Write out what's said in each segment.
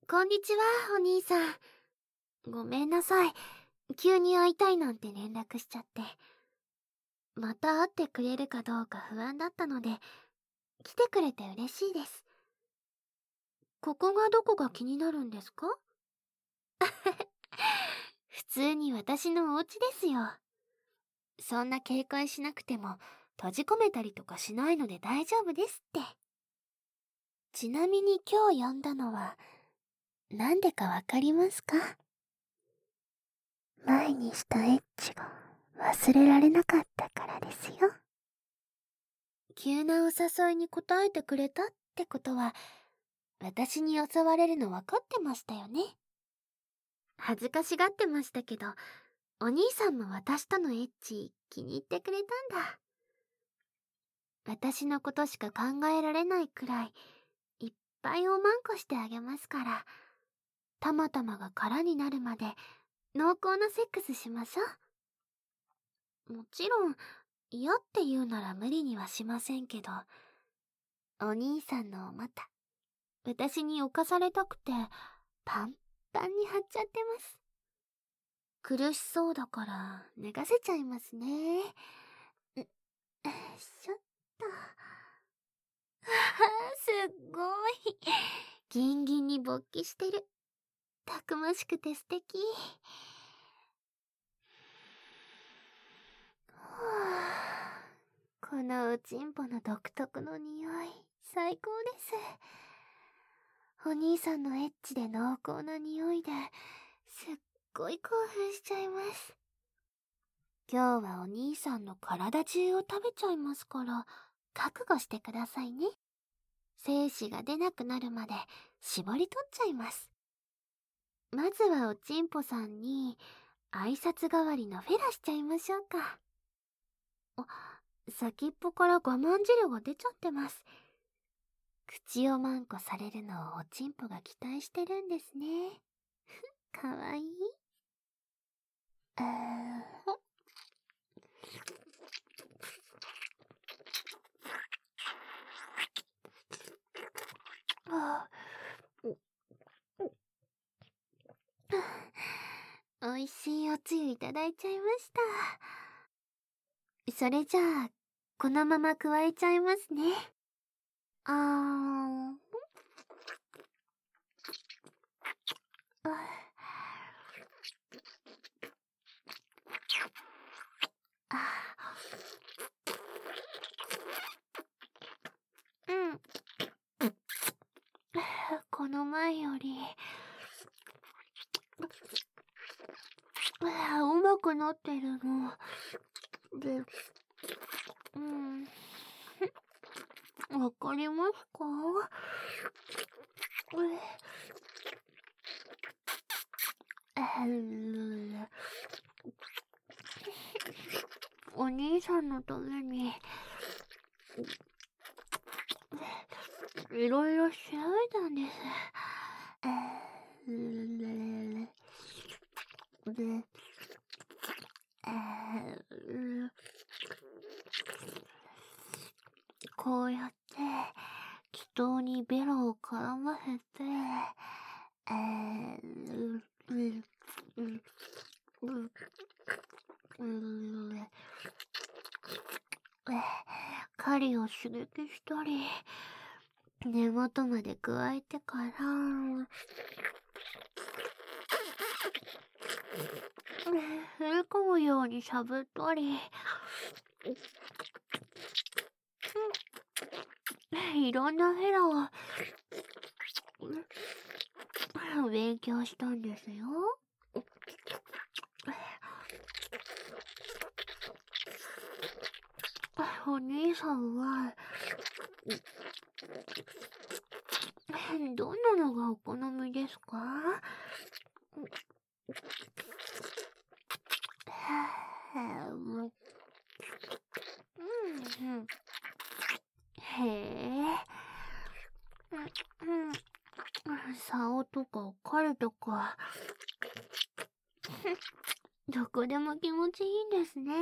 こんにちは、お兄さん。ごめんなさい。急に会いたいなんて連絡しちゃって。また会ってくれるかどうか不安だったので、来てくれて嬉しいです。ここがどこが気になるんですか？普通に私のお家ですよ。そんな警戒しなくても閉じ込めたりとかしないので大丈夫ですって。ちなみに今日呼んだのは、なんでかわかりますか？前にしたエッチが忘れられなかったからですよ。急なお誘いに応えてくれたってことは、私に襲われるの分かってましたよね。恥ずかしがってましたけど、お兄さんも私とのエッチ気に入ってくれたんだ。私のことしか考えられないくらい、いっぱいおまんこしてあげますから、たまたまが空になるまで濃厚なセックスしましょう。もちろん、嫌って言うなら無理にはしませんけど、お兄さんのお股、私に侵されたくて、パンパンに張っちゃってます。苦しそうだから脱がせちゃいますね。しょっと。すっごい。ギンギンに勃起してる。たくましくて素敵。このおちんぽの独特の匂い、最高です。お兄さんのエッチで濃厚な匂いで、すっごい興奮しちゃいます。今日はお兄さんの体中を食べちゃいますから、覚悟してくださいね。精子が出なくなるまで絞り取っちゃいます。まずはおちんぽさんに挨拶代わりのフェラしちゃいましょうか。先っぽから我慢汁が出ちゃってます。口をまんこされるのをおちんぽが期待してるんですね。かわいい。おいしいおつゆいただいちゃいました。それじゃあ、このまま加えちゃいますね。あーん。うん。この前より、うまくなってるの。で、わかりますか？お兄さんのために、いろいろ調べたんです。で、こうやって、祈祷にベロを絡ませて、狩りを刺激したり、根元まで加えてから、振り込むようにしゃぶったり、いろんなフェラを勉強したんですよ。お兄さんは、どんなのがお好みですか？へえ。竿とか狩りとか、どこでも気持ちいいんですね。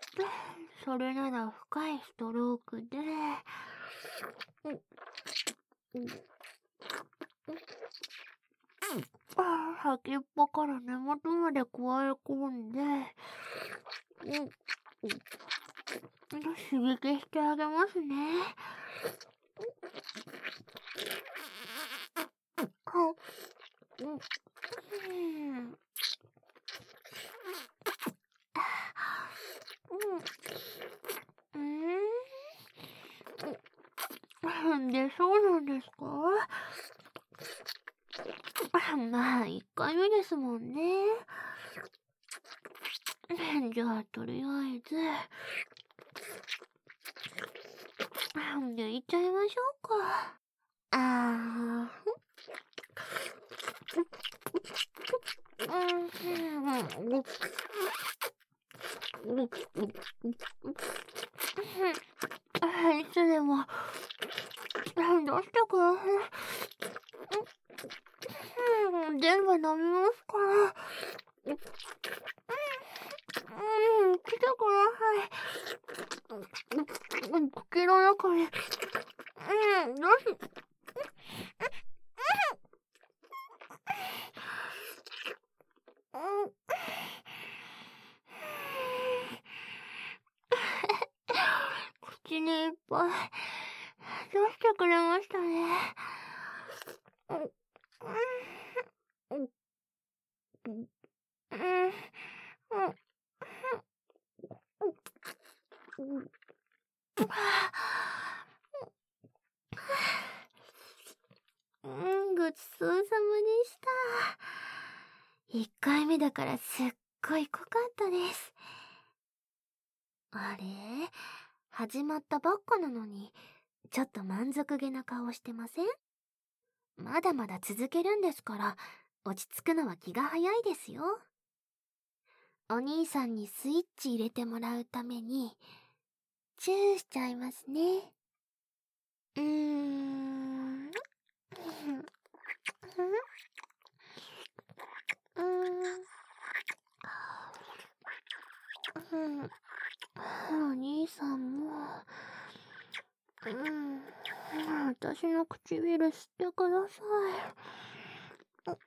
それなら深いストロークで、 先っぽから根元まで加え込んで、刺激してあげますね。で、そうなんですか？まあ、1回目ですもんね。じゃあ、とりあえず、抜いちゃいましょうか。いつでも、どうしてください。全部飲みますから。来てください。口の中に、どうし、口にいっぱい、出してくれましたね。ごちそうさまでした。1回目だからすっごい濃かったです。あれ？始まったばっかなのに、ちょっと満足げな顔してません？まだまだ続けるんですから、落ち着くのは気が早いですよ。お兄さんにスイッチ入れてもらうために、チューしちゃいますね。お兄さんも、私の唇吸ってください。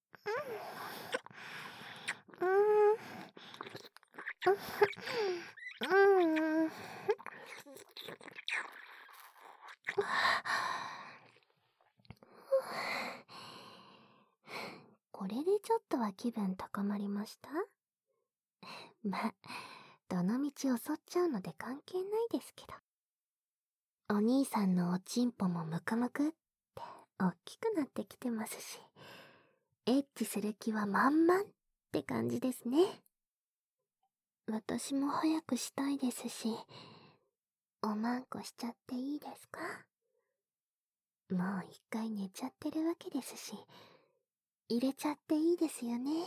これでちょっとは気分高まりました？ま、どのみち襲っちゃうので関係ないですけど。お兄さんのおちんぽもムクムクって大きくなってきてますし、エッチする気は満々って感じですね。私も早くしたいですし、おまんこしちゃっていいですか？もう1回寝ちゃってるわけですし、入れちゃっていいですよね。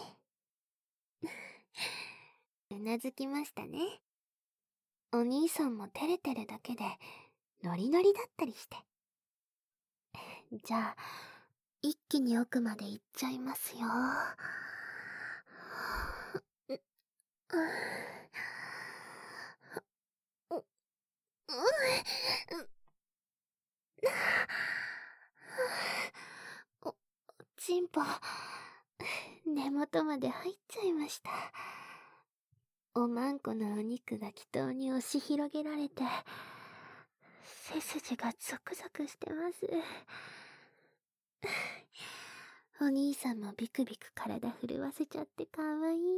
うなずきましたね。お兄さんも照れてるだけでノリノリだったりして。じゃあ、一気に奥まで行っちゃいますよ。おちんぽ、根元まで入っちゃいました。おまんこのお肉が気筒に押し広げられて、背筋がゾクゾクしてます。お兄さんもビクビク体震わせちゃってかわいい。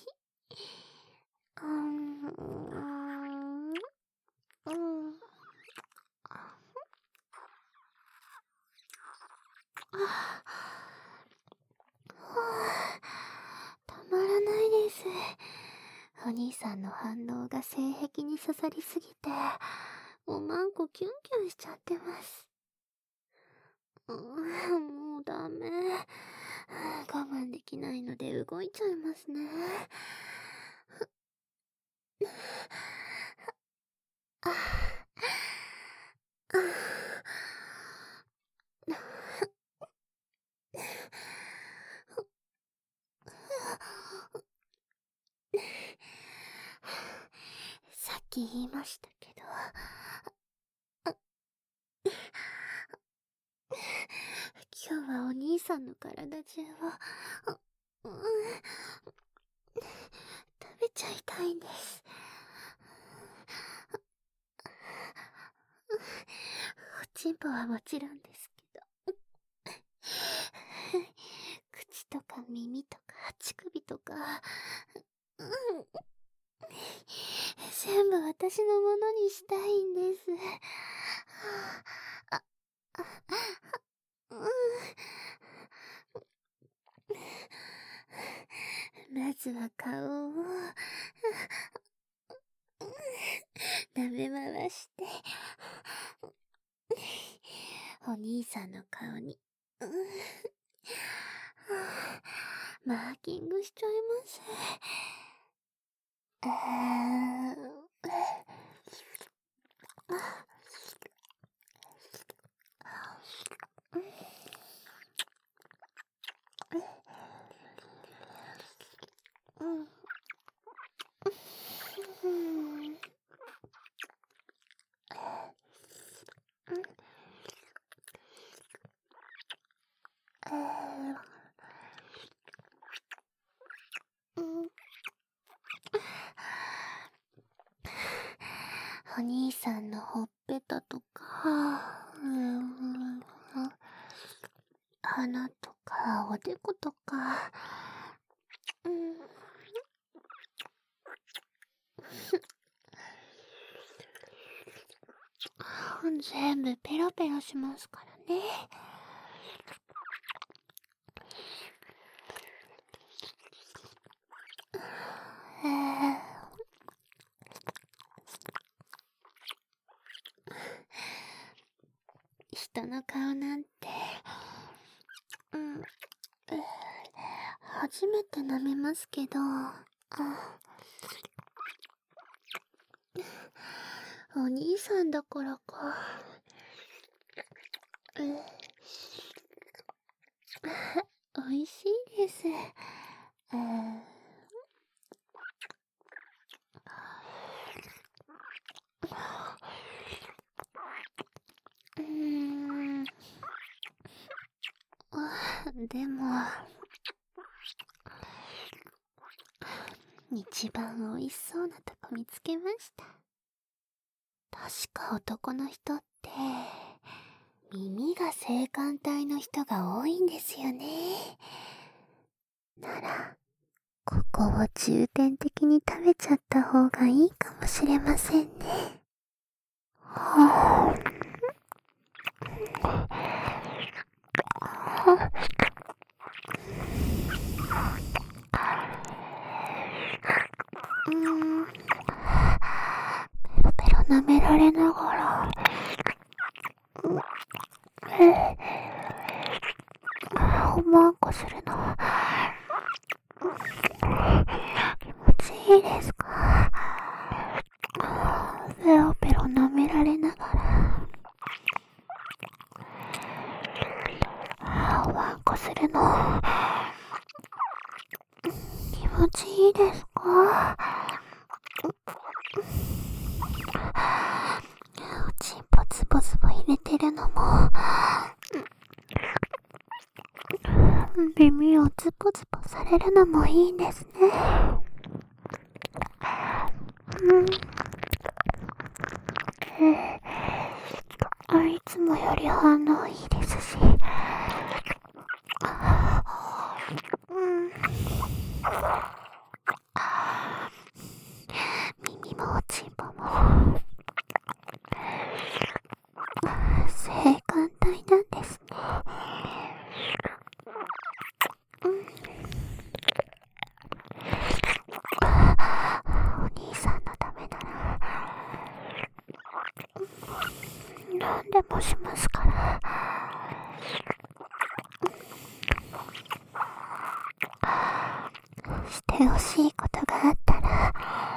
たまらないです。お兄さんの反応が性癖に刺さりすぎて、おまんこキュンキュンしちゃってます。もうダメ。我慢できないので動いちゃいますね。さっき言いましたけど、 今日はお兄さんの体中を、食べちゃいたいんです。おちんぽはもちろんですけど、口とか耳とか乳首とか、全部私のものにしたいんです。あ、あ、まずは顔を舐め回して、お兄さんの顔に、マーキングしちゃいます。お兄さんのほっぺたとか、鼻とかおでことか、全部ペロペロしますからね。人の顔なんて、初めて舐めますけど、お兄さんだからか。美味しいです。でも、一番美味しそうなとこ見つけました。確か男の人って、耳が性感帯の人が多いんですよね。なら、ここを重点的に食べちゃった方がいいかもしれませんね。ペロペロ舐められながら、おまんこするの気持ちいいですか？ペロペロ舐められながら、おまんこするの気持ちいいですか？おちんぽズボズボ入れてるのも、耳をズボズボされるのもいいんですね。いつもより反応いいですし、耳もおちんぽも性感帯なんですね。お兄さんのためなら何でもしますから。してほしいことがあったら、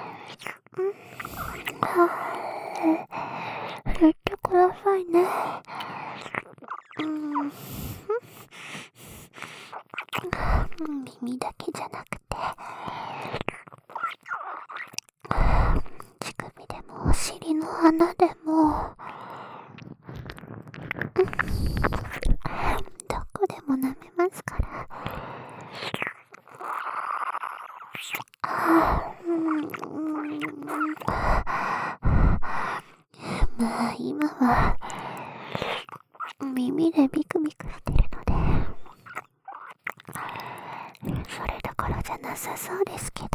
言ってくださいね。耳だけじゃなくて、乳首でもお尻の穴でも、 耳でビクビクしてるので、それどころじゃなさそうですけど。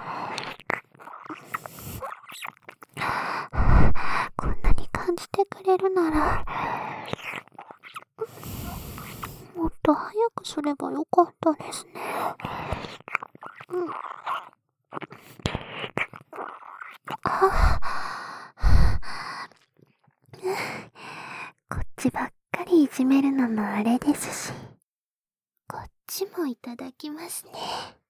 こんなに感じてくれるなら、もっと早くすればよかったですね。こっちばっかりいじめるのもあれですし、こっちもいただきますね。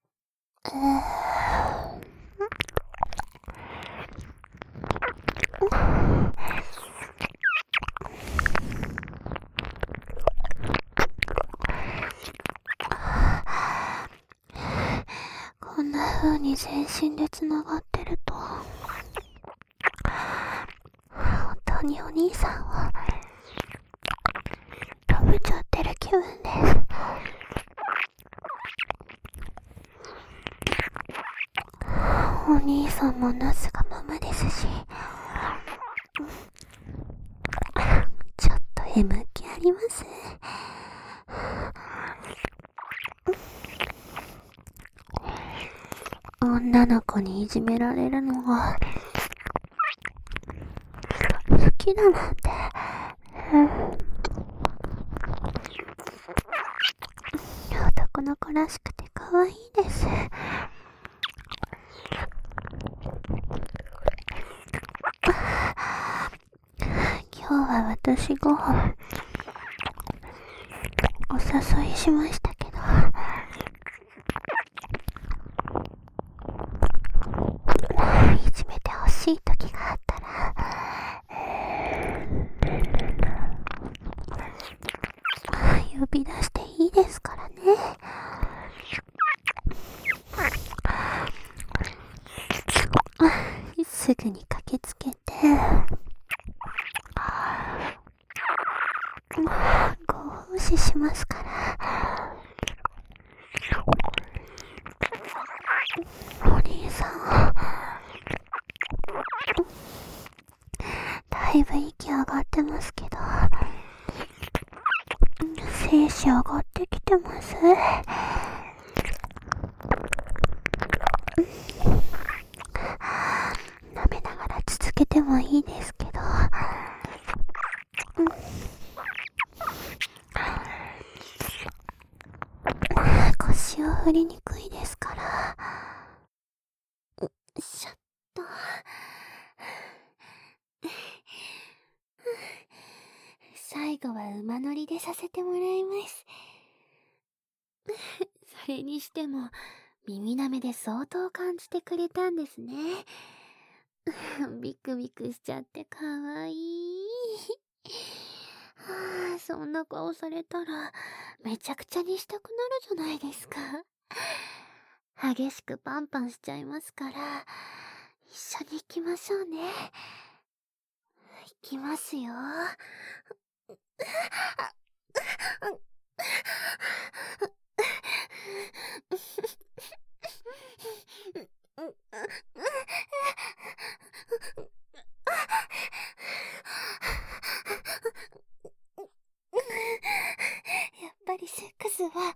こんな風に全身でつながってると、本当にお兄さんは食べちゃってる気分です。お兄さんもナスがままですし、ちょっと眠気あります。女の子にいじめられるのが好きだなんて、男の子らしくて可愛いです。今日は私ご飯お誘いしましたけど、いじめてほしい時があったら、呼び出していいですからね。すぐに駆けつけて、ご奉仕しますから。お兄さん、だいぶ息上がってますけど、精子上がってきてます。舐めながら続けてもいいですけど、腰を振りにくいですから。しょっと。最後は馬乗りでさせてもらいます。それにしても、耳舐めで相当感じてくれたんですね。ビクビクしちゃってかわいい。そんな顔されたら、めちゃくちゃにしたくなるじゃないですか。激しくパンパンしちゃいますから、一緒に行きましょうね。行きますよ。やっぱりセックスは、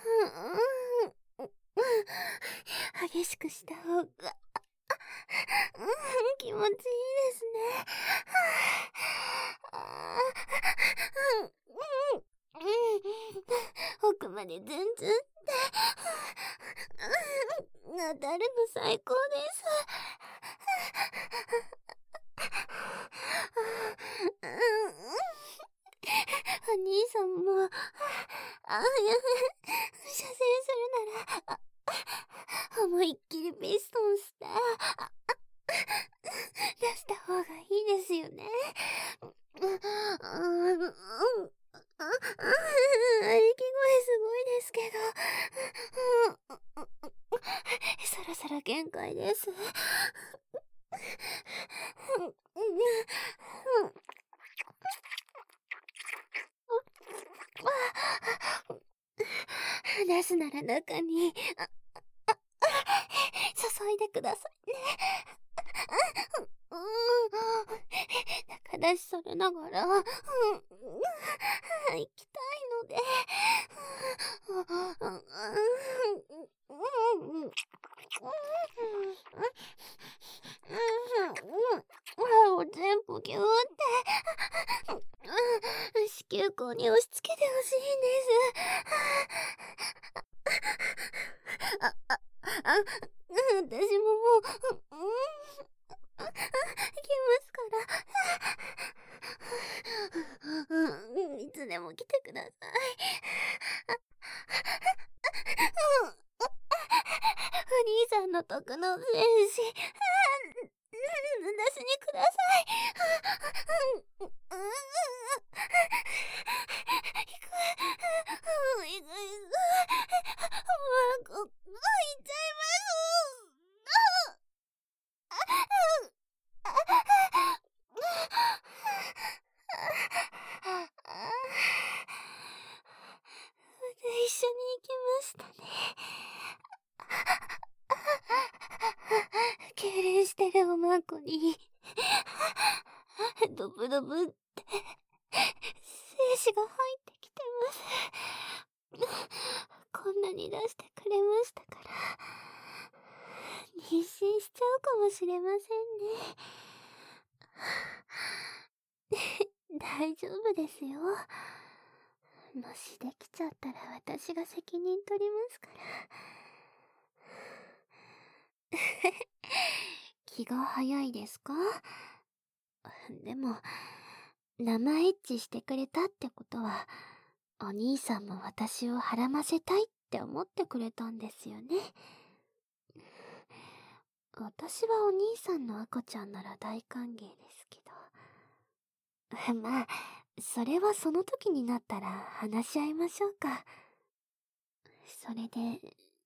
激しくした方が、気持ちいいですね。奥までズンズンって当たるの最高です。お兄さんも射精するなら思いっきりピストンして出した方がいいですよね。息声すごいですけど、そろそろ限界です。話すなら中に注いでくださいね。中出しされながら行きたいので。全部ギューって子宮口に押し付けてほしいんです。私ももう、行きますから。いつでも来てください。お兄さんの徳の戦士、私にください。行く。行く。行っちゃいます。一緒に行きましたね。痙攣してるおまんこにドブドブって精子が入ってきてます。こんなに出してくれましたから妊娠しちゃうかもしれませんね。大丈夫ですよ。もしできちゃったら私が責任取りますから。気が早いですか？でも、生エッチしてくれたってことは、お兄さんも私をはらませたいって思ってくれたんですよね。私はお兄さんの赤ちゃんなら大歓迎ですけど。まあ、それはその時になったら話し合いましょうか。それで、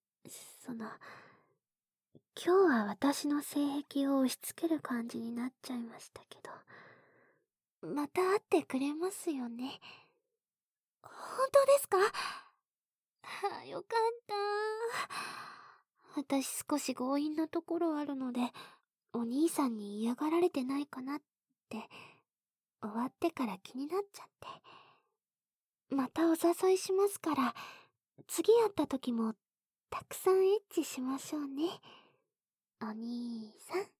今日は私の性癖を押し付ける感じになっちゃいましたけど、また会ってくれますよね。本当ですか？よかった。私少し強引なところあるので、お兄さんに嫌がられてないかなって、終わってから気になっちゃって。またお誘いしますから、次会った時もたくさんエッチしましょうね。お兄さん。